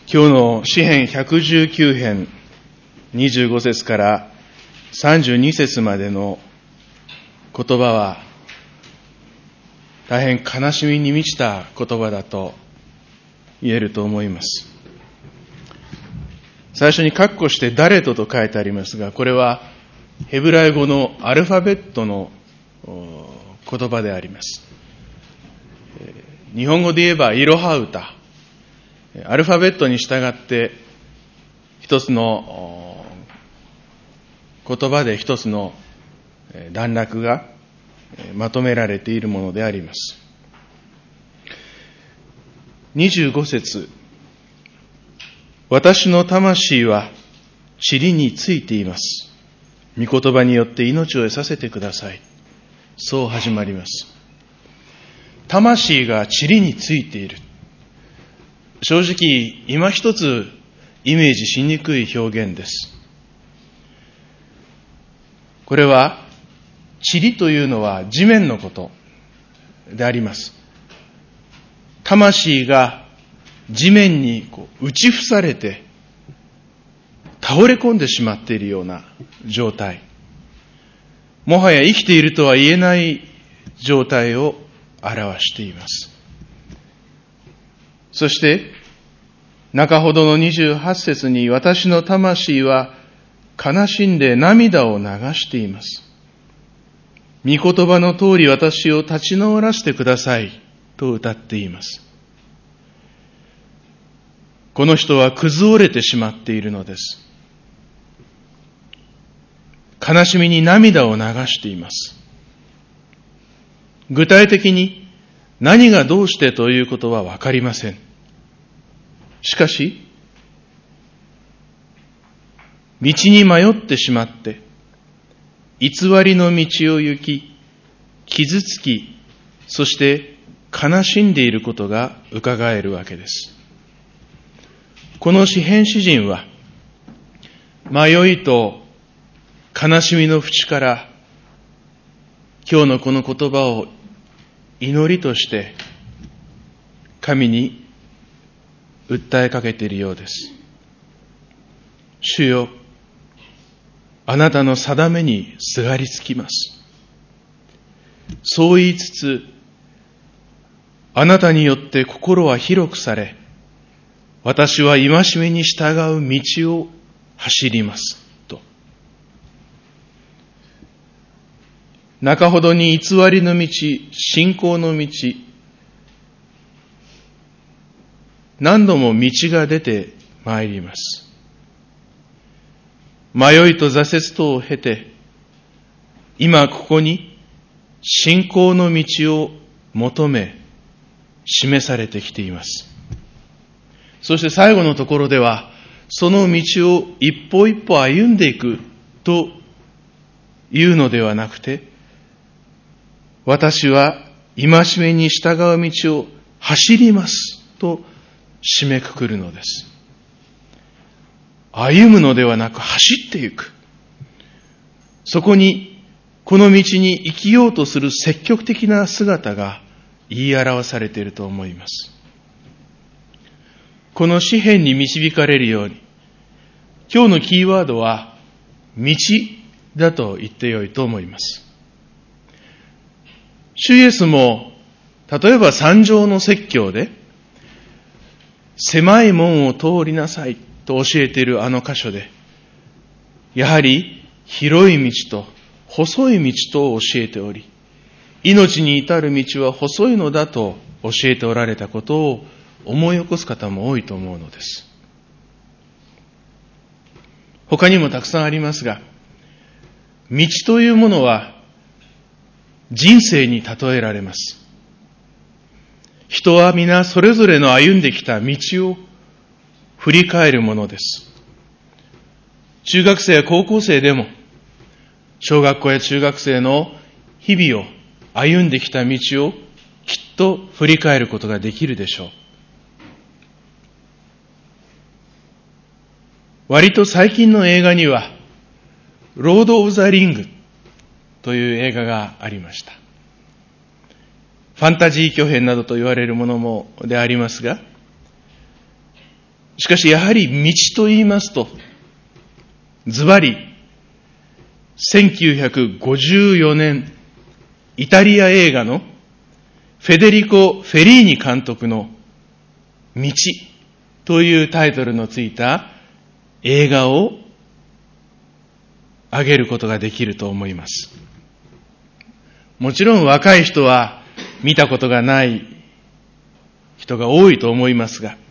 今日の詩編119編25節から32節までの言葉は大変悲しみに満ちた言葉だと言えると思います。最初に括弧して誰と書いてありますが、これはヘブライ語のアルファベットの言葉であります。日本語で言えばいろは歌。アルファベットに従って一つの言葉で一つの段落がまとめられているものであります。25節、私の魂は塵についています。御言葉によって命を得させてください。そう始まります。魂が塵についている。正直、今一つイメージしにくい表現です。これは、塵というのは地面のことであります。魂が地面に打ち伏されて倒れ込んでしまっているような状態。もはや生きているとは言えない状態を表しています。そして、中ほどの28節に、私の魂は悲しんで涙を流しています。御言葉の通り私を立ち直らせてくださいと歌っています。この人は崩れてしまっているのです。悲しみに涙を流しています。具体的に何がどうしてということはわかりません。しかし、道に迷ってしまって、偽りの道を行き、傷つき、そして悲しんでいることが伺えるわけです。この詩編詩人は、迷いと悲しみの淵から、今日のこの言葉を祈りとして、神に訴えかけているようです。主よ、あなたの定めにすがりつきます。そう言いつつ、あなたによって心は広くされ、私は戒めに従う道を走ります。と。中ほどに偽りの道、信仰の道、何度も道が出てまいります。迷いと挫折とを経て、今ここに信仰の道を求め、示されてきています。そして最後のところでは、その道を一歩一歩歩んでいくというのではなくて、私は戒めに従う道を走りますと締めくくるのです。歩むのではなく走っていく。そこに、この道に生きようとする積極的な姿が言い表されていると思います。この詩編に導かれるように、今日のキーワードは、道だと言ってよいと思います。主イエスも、例えば山上の説教で、狭い門を通りなさいと教えているあの箇所で、やはり広い道と細い道と教えており、命に至る道は細いのだと教えておられたことを思い起こす方も多いと思うのです。他にもたくさんありますが、道というものは人生に例えられます。人は皆それぞれの歩んできた道を振り返るものです。中学生や高校生でも、小学校や中学生の日々を歩んできた道をきっと振り返ることができるでしょう。割と最近の映画には、ロード・オブ・ザ・リングという映画がありました。ファンタジー巨編などと言われるものもでありますが、 しかしやはり道と言いますと、ズバリ、1954年、イタリア映画のフェデリコ・フェリーニ監督の道というタイトルのついた映画を挙げることができると思います。もちろん若い人は見たことがない人が多いと思いますが、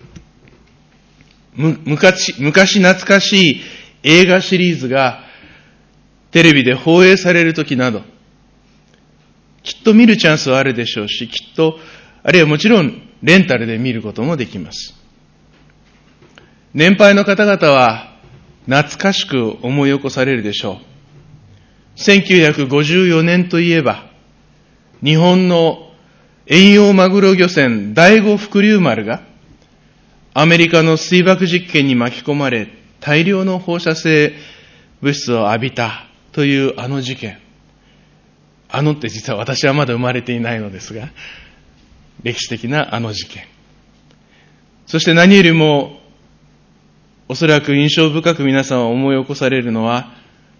昔懐かしい映画シリーズがテレビで放映されるときなど、きっと見るチャンスはあるでしょうし、きっと、あるいはもちろんレンタルで見ることもできます。年配の方々は懐かしく思い起こされるでしょう。1954年といえば、日本の遠洋マグロ漁船第五福竜丸がアメリカの水爆実験に巻き込まれ大量の放射性物質を浴びたというあの事件。あのって実は私はまだ生まれていないのですが、歴史的なあの事件。そして何よりもおそらく印象深く皆さんは思い起こされるのは、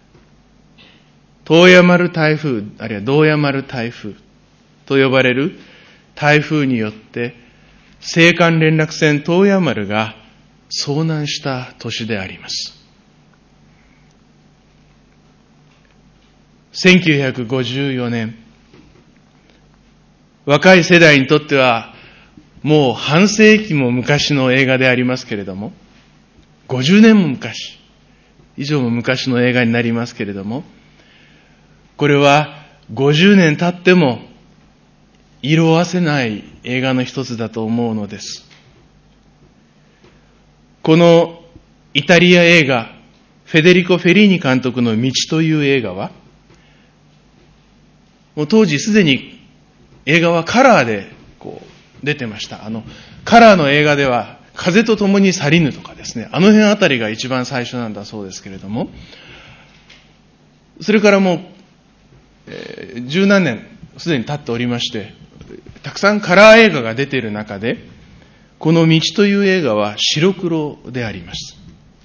洞爺丸台風、あるいは洞爺丸台風と呼ばれる台風によって青函連絡船洞爺丸が遭難した年であります。1954年、若い世代にとってはもう半世紀も昔の映画でありますけれども、50年も昔、以上も昔の映画になりますけれども、これは50年経っても色褪せない映画の一つだと思うのです。このイタリア映画、フェデリコ・フェリーニ監督の道という映画は、もう当時すでに映画はカラーで出てました。カラーの映画では、風と共に去りぬとかですね、あの辺あたりが一番最初なんだそうですけれども、それからもう、十何年すでに経っておりまして、たくさんカラー映画が出ている中で、この道という映画は白黒であります。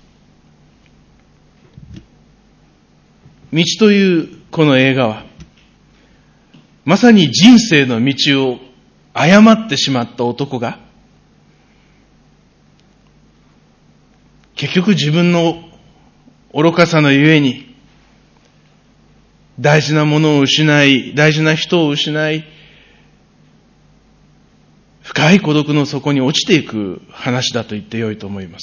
道というこの映画は、まさに人生の道を誤ってしまった男が、結局自分の愚かさのゆえに、大事なものを失い、大事な人を失い、深い孤独の底に落ちていく話だと言ってよいと思います。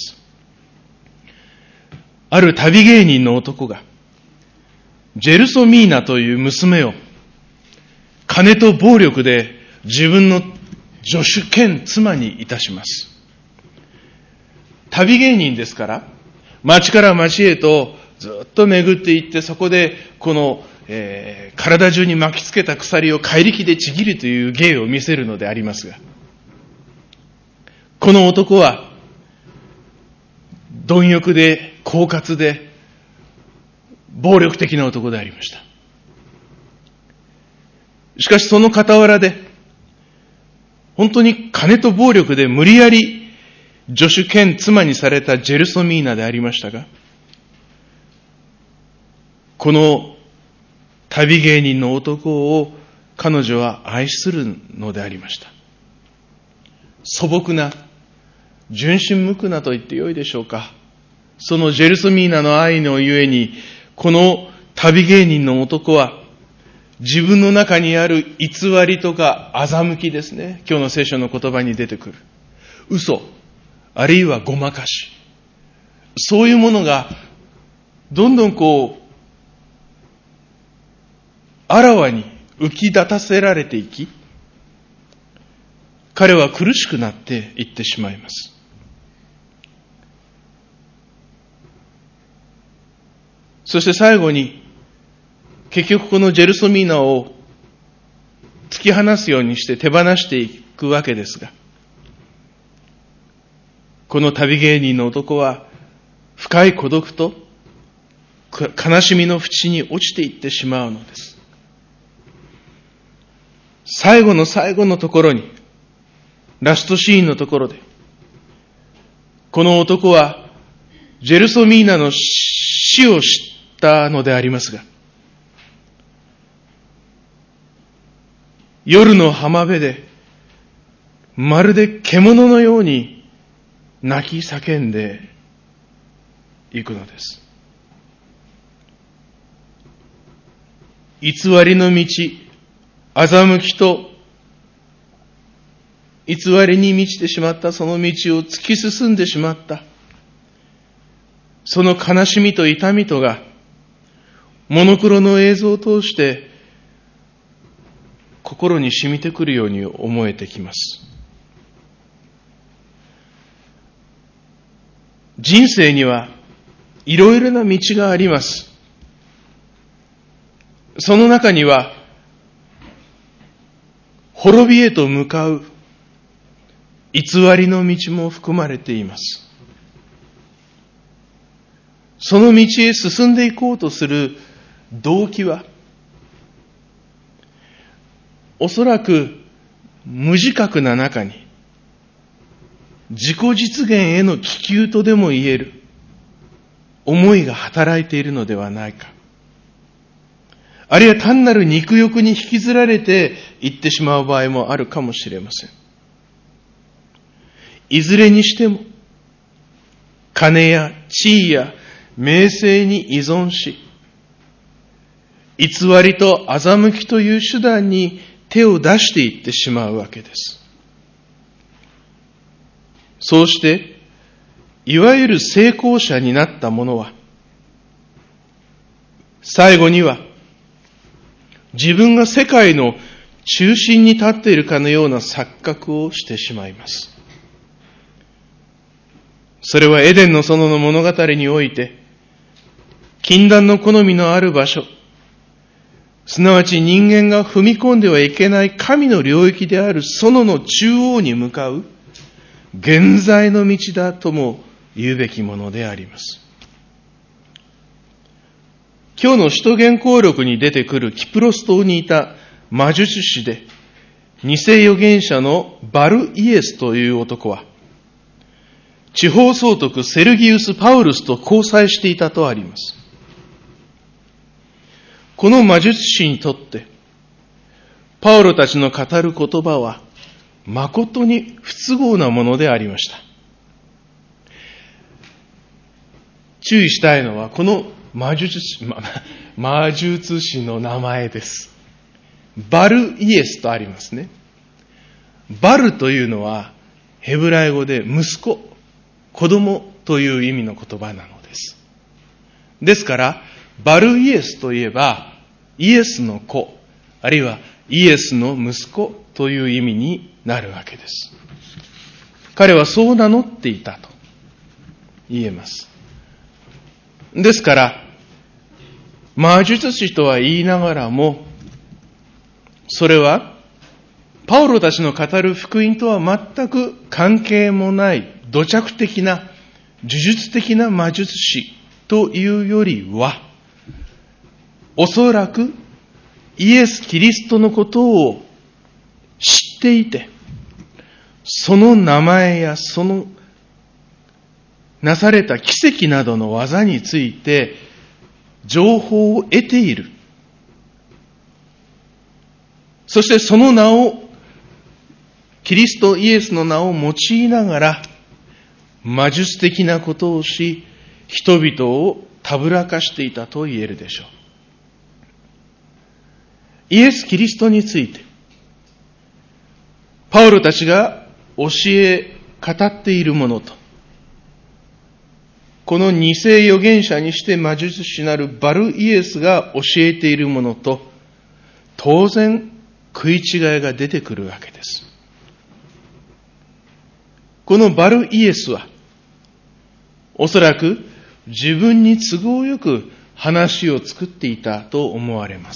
ある旅芸人の男が、ジェルソミーナという娘を、金と暴力で自分の助手兼妻にいたします。旅芸人ですから、町から町へとずっと巡っていって、そこでこの、体中に巻きつけた鎖を怪力でちぎるという芸を見せるのでありますが、この男は貪欲で狡猾で暴力的な男でありました。しかしその傍らで、本当に金と暴力で無理やり助手兼妻にされたジェルソミーナでありましたが、この旅芸人の男を彼女は愛するのでありました。素朴な、純真無垢なと言ってよいでしょうか。そのジェルソミーナの愛のゆえに、この旅芸人の男は、自分の中にある偽りとか欺きですね。今日の聖書の言葉に出てくる。嘘、あるいはごまかし。そういうものが、どんどんあらわに浮き立たせられていき、彼は苦しくなっていってしまいます。そして最後に、結局このジェルソミーナを突き放すようにして手放していくわけですが、この旅芸人の男は深い孤独と悲しみの淵に落ちていってしまうのです。最後の最後のところに、ラストシーンのところで、 この男はジェルソミーナの死を知ったのでありますが、夜の浜辺でまるで獣のように泣き叫んでいくのです。偽りの道、欺きと偽りに満ちてしまったその道を突き進んでしまった。その悲しみと痛みとがモノクロの映像を通して心に染みてくるように思えてきます。人生にはいろいろな道があります。その中には滅びへと向かう偽りの道も含まれています。その道へ進んでいこうとする動機は、おそらく無自覚な中に自己実現への気球とでも言える思いが働いているのではないか。あるいは単なる肉欲に引きずられていってしまう場合もあるかもしれません。いずれにしても、金や地位や名声に依存し、偽りと欺きという手段に手を出していってしまうわけです。そうして、いわゆる成功者になった者は、最後には、自分が世界の中心に立っているかのような錯覚をしてしまいます。それはエデンの園の物語において、禁断の好みのある場所、すなわち人間が踏み込んではいけない神の領域である園の中央に向かう現在の道だとも言うべきものであります。今日の使徒言行録に出てくるキプロス島にいた魔術師で、偽預言者のバルイエスという男は、地方総督セルギウス・パウルスと交際していたとあります。この魔術師にとって、パウロたちの語る言葉は、誠に不都合なものでありました。注意したいのは、この魔術師の名前です。バルイエスとありますね。バルというのは、ヘブライ語で息子、子供という意味の言葉なのです。ですから、バルイエスといえば、イエスの子、あるいはイエスの息子という意味になるわけです。彼はそう名乗っていたと言えます。ですから、魔術師とは言いながらも、それは、パウロたちの語る福音とは全く関係もない土着的な、呪術的な魔術師というよりは、おそらくイエス・キリストのことを知っていて、その名前やそのなされた奇跡などの技について情報を得ている。そしてその名を、キリストイエスの名を用いながら魔術的なことをし、人々をたぶらかしていたと言えるでしょう。イエス・キリストについて、パウロたちが教え語っているものと、この偽預言者にして魔術師なるバルイエスが教えているものと、当然食い違いが出てくるわけです。このバルイエスは、おそらく自分に都合よく話を作っていたと思われます。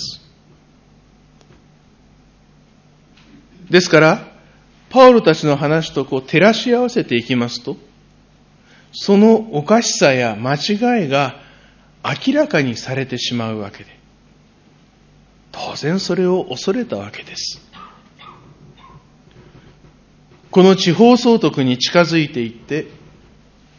ですから、パウロたちの話と照らし合わせていきますと、そのおかしさや間違いが明らかにされてしまうわけで、当然それを恐れたわけです。この地方総督に近づいていって、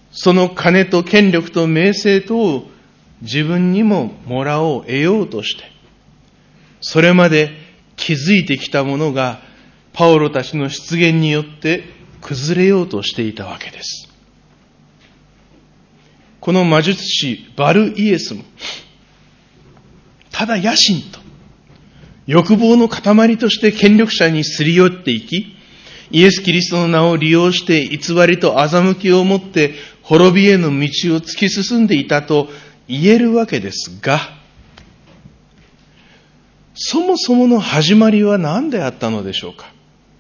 その金と権力と名声とを自分にももらおう、得ようとして、それまで築いてきたものがパウロたちの出現によって崩れようとしていたわけです。この魔術師バルイエスも、ただ野心と欲望の塊として権力者にすり寄っていき、イエス・キリストの名を利用して偽りと欺きをもって滅びへの道を突き進んでいたと言えるわけですが、そもそもの始まりは何であったのでしょうか。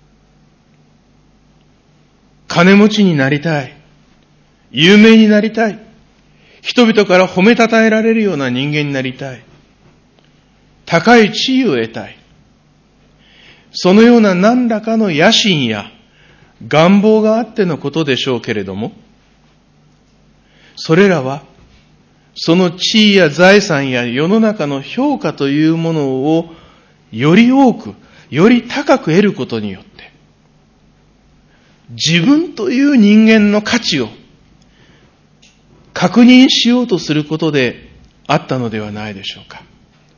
金持ちになりたい、有名になりたい、人々から褒めたたえられるような人間になりたい、高い地位を得たい、そのような何らかの野心や願望があってのことでしょうけれども、それらはその地位や財産や世の中の評価というものをより多く、より高く得ることによって、自分という人間の価値を確認しようとすることであったのではないでしょうか。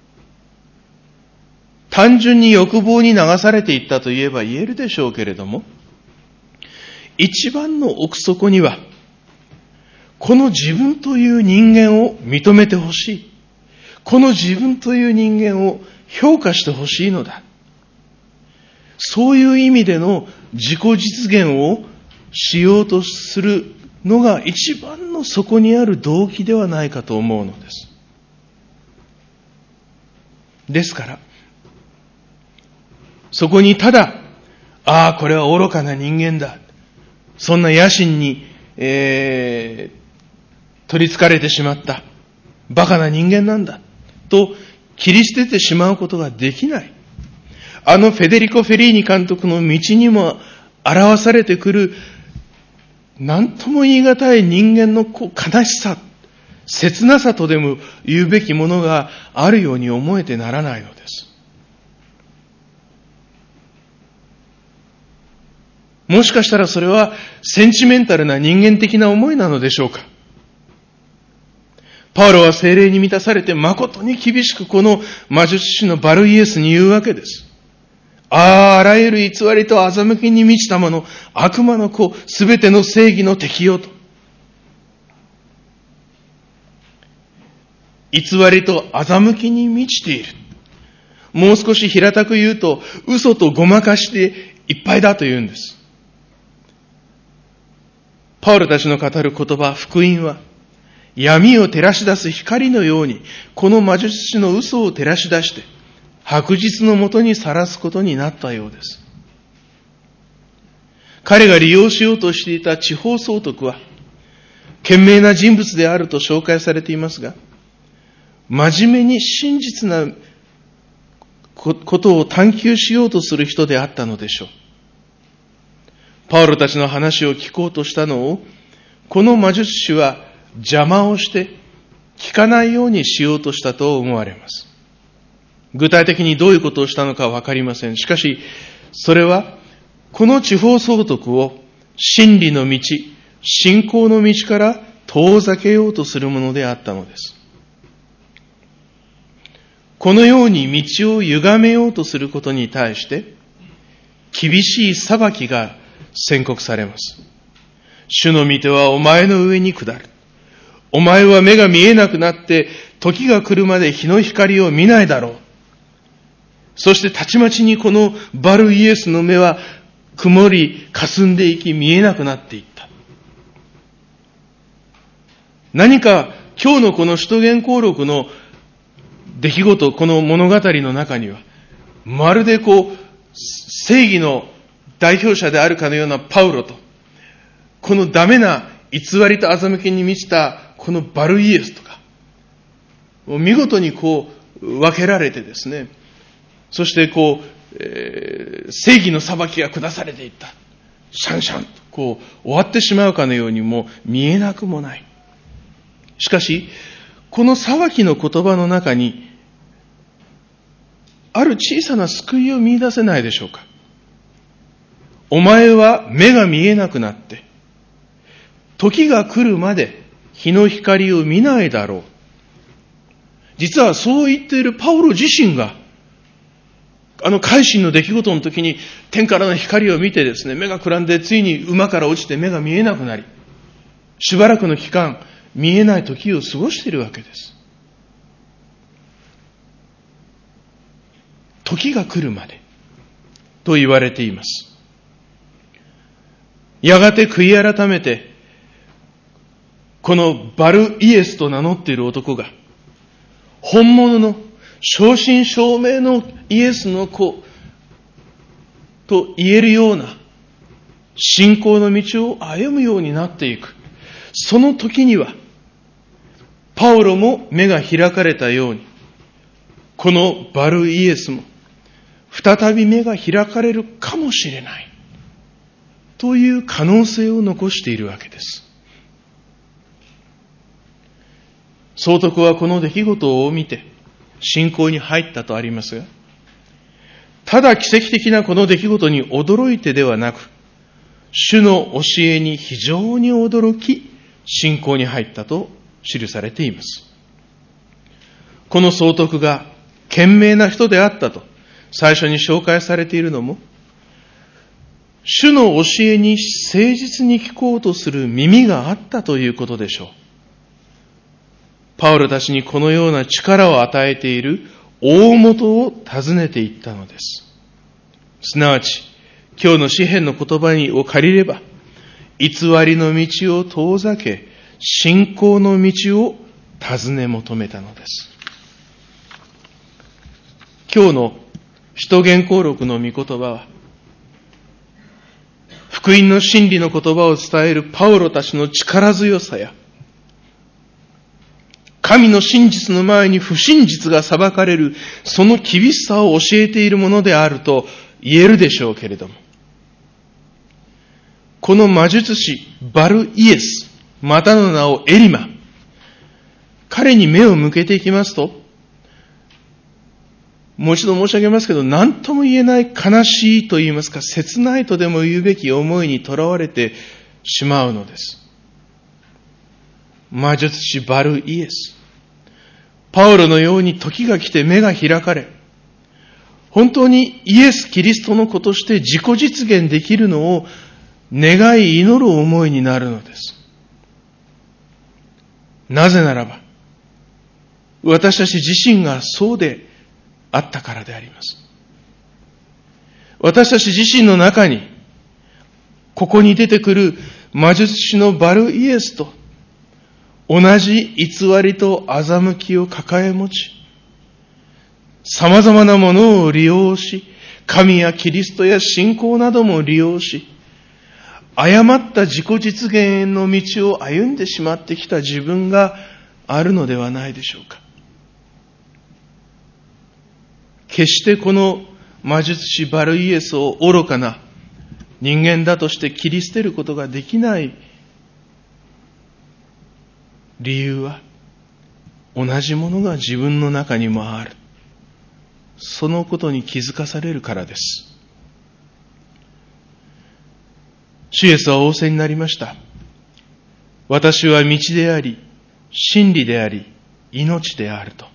単純に欲望に流されていったと言えば言えるでしょうけれども、一番の奥底には、この自分という人間を認めてほしい。この自分という人間を評価してほしいのだ。そういう意味での自己実現をしようとするのが一番の底にある動機ではないかと思うのです。ですから、そこにただ、これは愚かな人間だ。そんな野心に、取り憑かれてしまった。バカな人間なんだ。と切り捨ててしまうことができない。フェデリコ・フェリーニ監督の道にも表されてくる、何とも言い難い人間の悲しさ、切なさとでも言うべきものがあるように思えてならないのです。もしかしたらそれはセンチメンタルな人間的な思いなのでしょうか。パウロは聖霊に満たされて誠に厳しくこの魔術師のバルイエスに言うわけです。あらゆる偽りと欺きに満ちたもの、悪魔の子、すべての正義の敵よと。偽りと欺きに満ちている。もう少し平たく言うと、嘘とごまかしていっぱいだと言うんです。パウロたちの語る言葉、福音は、闇を照らし出す光のように、この魔術師の嘘を照らし出して、白日のもとにさらすことになったようです。彼が利用しようとしていた地方総督は、賢明な人物であると紹介されていますが、真面目に真実なことを探求しようとする人であったのでしょう。パウロたちの話を聞こうとしたのを、この魔術師は邪魔をして聞かないようにしようとしたと思われます。具体的にどういうことをしたのかはわかりません。しかし、それはこの地方総督を真理の道、信仰の道から遠ざけようとするものであったのです。このように道を歪めようとすることに対して、厳しい裁きが宣告されます。主の御手はお前の上に下る。お前は目が見えなくなって、時が来るまで日の光を見ないだろう。そしてたちまちにこのバルイエスの目は曇り、霞んでいき、見えなくなっていった。何か今日のこの使徒言行録の出来事、この物語の中には、まるで正義の代表者であるかのようなパウロと、このダメな偽りと欺きに満ちたこのバルイエスとか、見事に分けられてですね、そして正義の裁きが下されていった。シャンシャンと終わってしまうかのようにも見えなくもない。しかし、この裁きの言葉の中に、ある小さな救いを見出せないでしょうか。お前は目が見えなくなって、 時が来るまで日の光を見ないだろう。実はそう言っているパウロ自身が、改心の出来事の時に天からの光を見てですね、目がくらんでついに馬から落ちて目が見えなくなり、しばらくの期間見えない時を過ごしているわけです。時が来るまでと言われています。やがて悔い改めて、このバルイエスと名乗っている男が、本物の正真正銘のイエスの子と言えるような信仰の道を歩むようになっていく。その時には、パウロも目が開かれたように、このバルイエスも再び目が開かれるかもしれないという可能性を残しているわけです。総督はこの出来事を見て信仰に入ったとありますが、ただ奇跡的なこの出来事に驚いてではなく、主の教えに非常に驚き信仰に入ったと記されています。この総督が賢明な人であったと最初に紹介されているのも、主の教えに誠実に聞こうとする耳があったということでしょう。パウロたちにこのような力を与えている大元を尋ねていったのです。すなわち、今日の詩編の言葉を借りれば、偽りの道を遠ざけ、信仰の道を尋ね求めたのです。今日の使徒言行録の御言葉は、福音の真理の言葉を伝えるパウロたちの力強さや、神の真実の前に不真実が裁かれる、その厳しさを教えているものであると言えるでしょうけれども、この魔術師バルイエス、またの名をエリマ、彼に目を向けていきますと、もう一度申し上げますけど、何とも言えない悲しいと言いますか、切ないとでも言うべき思いにとらわれてしまうのです。魔術師バルイエス、パウロのように時が来て目が開かれ、本当にイエス・キリストの子として自己実現できるのを願い祈る思いになるのです。なぜならば、私たち自身がそうであったからであります。私たち自身の中に、ここに出てくる魔術師のバルイエスと同じ偽りと欺きを抱え持ち、様々なものを利用し、神やキリストや信仰なども利用し、誤った自己実現の道を歩んでしまってきた自分があるのではないでしょうか。決してこの魔術師バルイエスを愚かな人間だとして切り捨てることができない理由は、同じものが自分の中にもある。そのことに気づかされるからです。主イエスは仰せになりました。私は道であり、真理であり、命であると。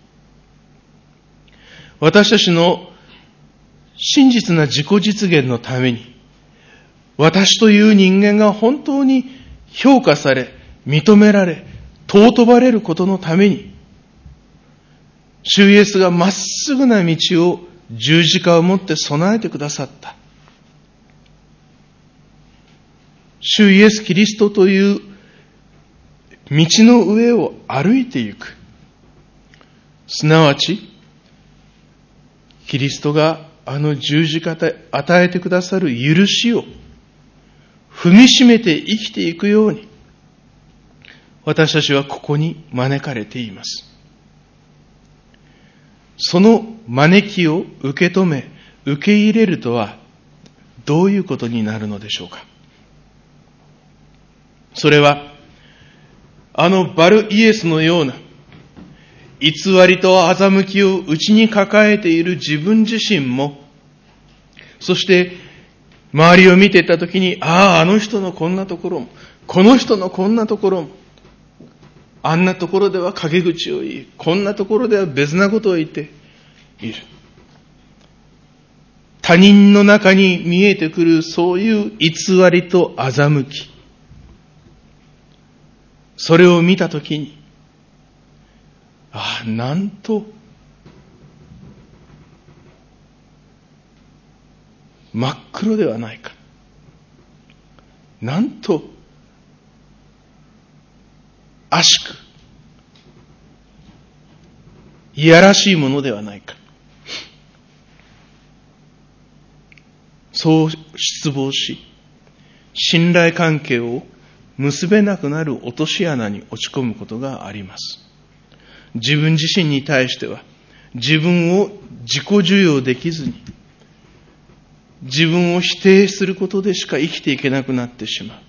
私たちの真実な自己実現のために、私という人間が本当に評価され、認められ、尊ばれることのために、主イエスがまっすぐな道を十字架をもって備えてくださった。主イエス・キリストという道の上を歩いていく。すなわち、キリストがあの十字架で与えてくださる許しを踏みしめて生きていくように、私たちはここに招かれています。その招きを受け止め、受け入れるとはどういうことになるのでしょうか。それは、あのバルイエスのような偽りと欺きを内に抱えている自分自身も、そして周りを見ていたときに、あの人のこんなところも、 この人のこんなところも、あんなところでは陰口を言い、こんなところでは別なことを言っている。他人の中に見えてくるそういう偽りと欺き。それを見たときに、なんと真っ黒ではないか。なんと悪しく、いやらしいものではないか。そう失望し、信頼関係を結べなくなる落とし穴に落ち込むことがあります。自分自身に対しては、自分を自己受容できずに、自分を否定することでしか生きていけなくなってしまう。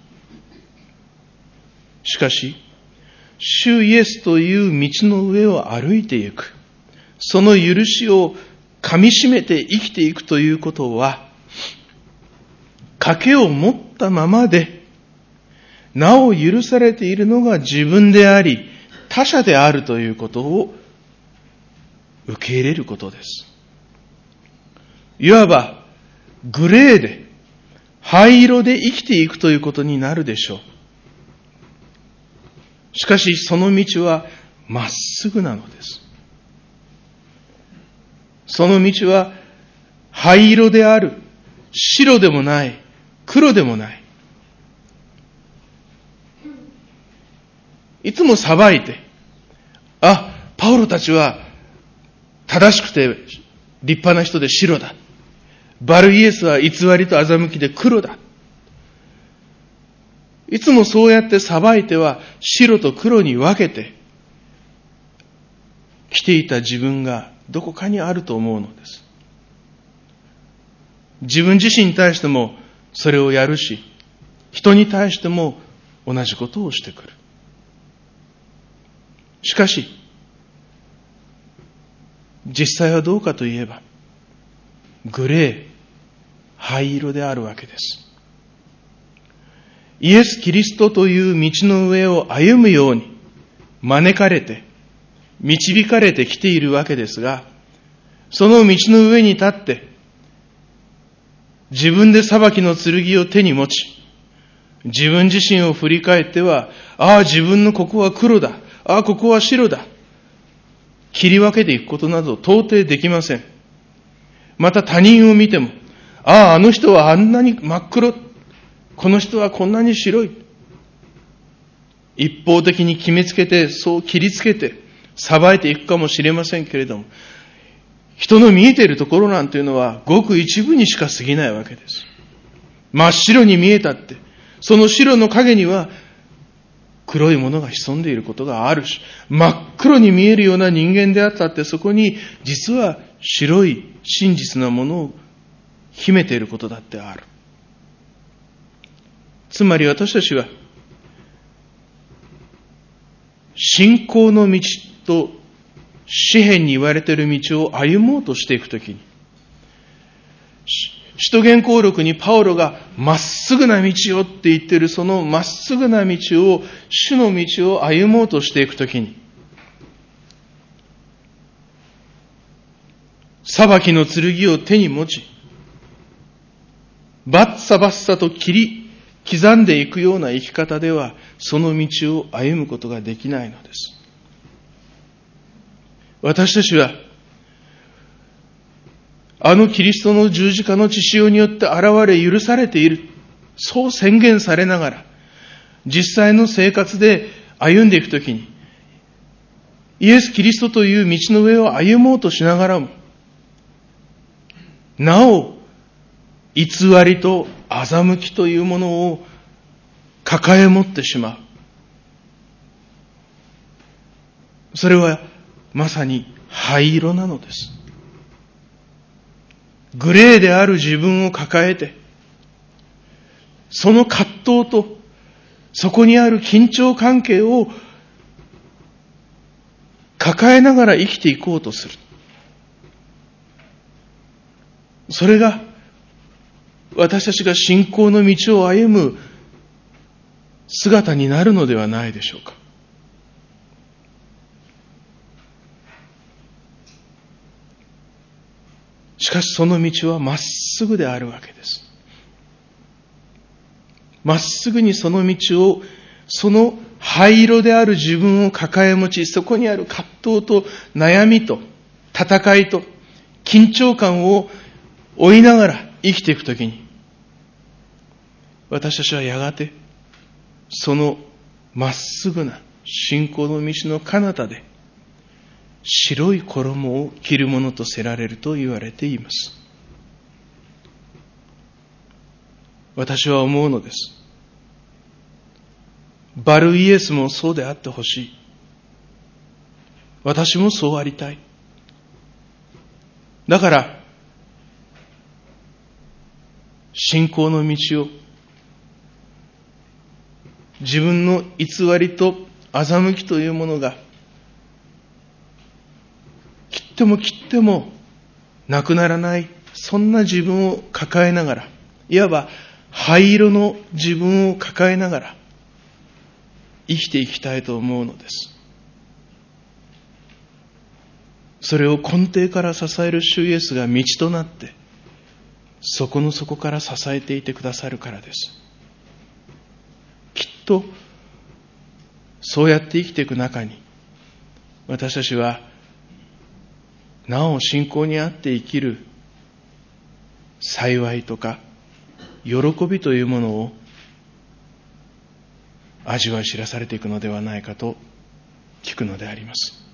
しかし、主イエスという道の上を歩いていく。その許しを噛み締めて生きていくということは、賭けを持ったままで、なお許されているのが自分であり、他者であるということを受け入れることです。いわば、グレーで、灰色で生きていくということになるでしょう。しかし、その道はまっすぐなのです。その道は灰色である、白でもない、黒でもない。いつも裁いて、パウロたちは正しくて立派な人で白だ。バルイエスは偽りと欺きで黒だ。いつもそうやって裁いては白と黒に分けて来ていた自分がどこかにあると思うのです。自分自身に対してもそれをやるし、人に対しても同じことをしてくる。しかし、実際はどうかといえば、グレー、灰色であるわけです。イエス・キリストという道の上を歩むように招かれて、導かれてきているわけですが、その道の上に立って、自分で裁きの剣を手に持ち、自分自身を振り返っては、自分のここは黒だ、ここは白だ、切り分けていくことなど到底できません。また他人を見ても、あの人はあんなに真っ黒、この人はこんなに白い。一方的に決めつけて、そう切りつけて、裁いていくかもしれませんけれども、人の見えているところなんていうのは、ごく一部にしか過ぎないわけです。真っ白に見えたって、その白の影には、黒いものが潜んでいることがあるし、真っ黒に見えるような人間であったって、そこに実は白い真実なものを秘めていることだってある。つまり私たちは、信仰の道と詩篇に言われている道を歩もうとしていくときに、使徒言行録にパウロがまっすぐな道をって言っているそのまっすぐな道を、主の道を歩もうとしていくときに、裁きの剣を手に持ち、バッサバッサと切り刻んでいくような生き方では、その道を歩むことができないのです。私たちは、キリストの十字架の血潮によって現れ許されている。そう宣言されながら、実際の生活で歩んでいくときに、イエス・キリストという道の上を歩もうとしながらも、なお、偽りと欺きというものを抱え持ってしまう。それはまさに灰色なのです。グレーである自分を抱えて、その葛藤と、そこにある緊張関係を抱えながら生きていこうとする。それが、私たちが信仰の道を歩む姿になるのではないでしょうか。しかしその道はまっすぐであるわけです。まっすぐにその道を、その灰色である自分を抱え持ち、そこにある葛藤と悩みと戦いと緊張感を追いながら生きていくときに、私たちはやがてそのまっすぐな信仰の道の彼方で白い衣を着るものとせられると言われています。私は思うのです。バルイエスもそうであってほしい。私もそうありたい。だから信仰の道を自分の偽りと欺きというものが切ってもなくならない、そんな自分を抱えながら、いわば灰色の自分を抱えながら生きていきたいと思うのです。それを根底から支える主イエスが道となって、そこの底から支えていてくださるからです。きっとそうやって生きていく中に、私たちはなお信仰にあって生きる幸いとか喜びというものを味わい知らされていくのではないかと聞くのであります。